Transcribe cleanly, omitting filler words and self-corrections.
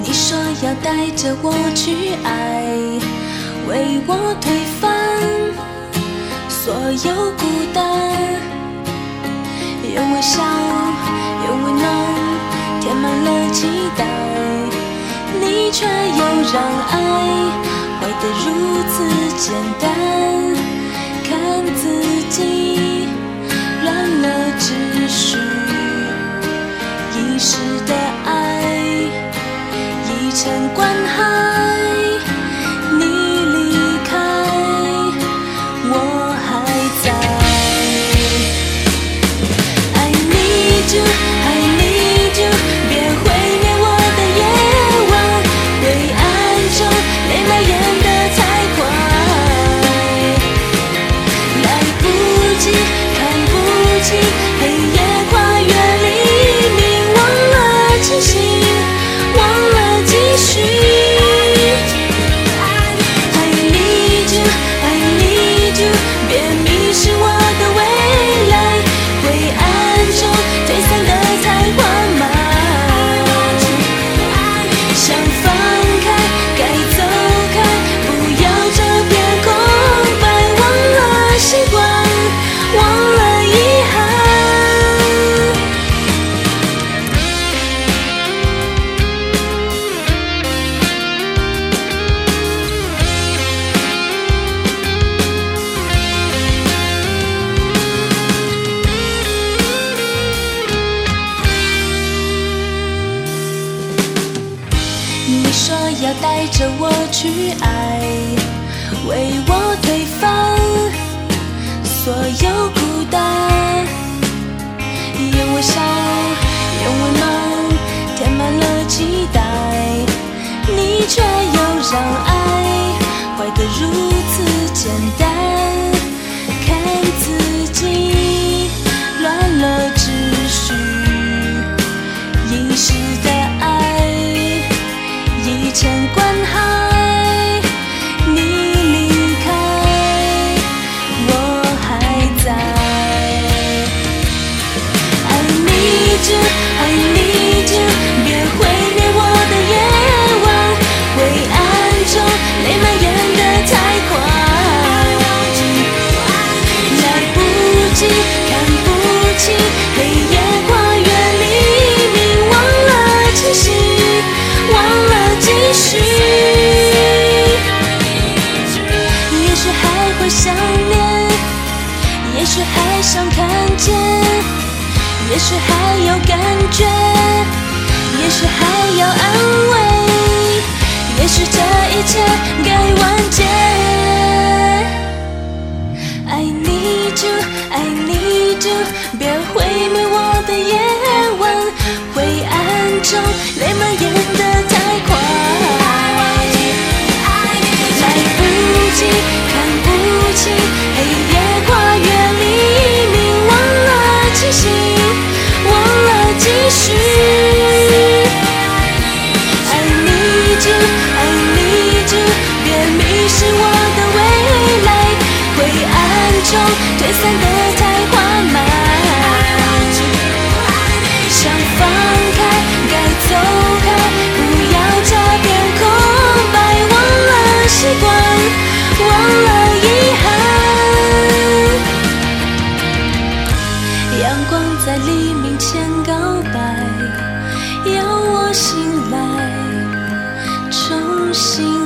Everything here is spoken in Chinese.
你说要带着我去爱，为我推翻所有孤单，用微笑，用温暖填满了期待，你却又让爱坏得如此简单，看自己乱了秩序，一时的爱已成观海，你离开我还在。I need you, I need you， 别毁灭我的夜晚，灰暗中泪蔓延得太快，来不及，看不清，黑夜跨越黎明，忘了清醒，忘了继续。I need you, I need you， 别迷失我的未来，灰暗中退散的太缓慢，想放开，该走开，不要这片空白，忘了习惯，忘了遗憾。你说要带着我去爱，为我推翻所有孤单，用微笑，用温暖填满了期待，你却又让爱坏得如此简单，看自己乱了秩序，一时的爱已成观海，你离开我还在。I need you, I need you， 别毁灭我的夜晚，灰暗中泪蔓延得太快，来不及，看不清，黑夜跨越黎明，忘了清醒，忘了继续。也许还会想念，也许还想看见，也许还有感觉，也许还要安慰，也许这一切该完结。I need you, I need you， 别毁灭我的夜晚，灰暗中泪蔓延得太快，来不及，看不清，黑夜跨越黎明，忘了清醒，忘了继续。I need you, I need you， 别迷失我的未来，灰暗中退散得太缓慢，想放开，该走开，不要这片空白，忘了习惯，忘了遗憾。阳光在黎明前告白，要我醒来，重新